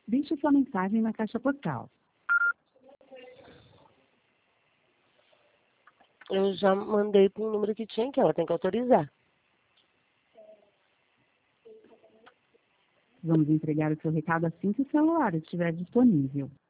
Deixe sua mensagem na caixa postal. Eu já mandei para o número que tinha aqui, ela tem que autorizar. Vamos entregar o seu recado assim que o celular estiver disponível.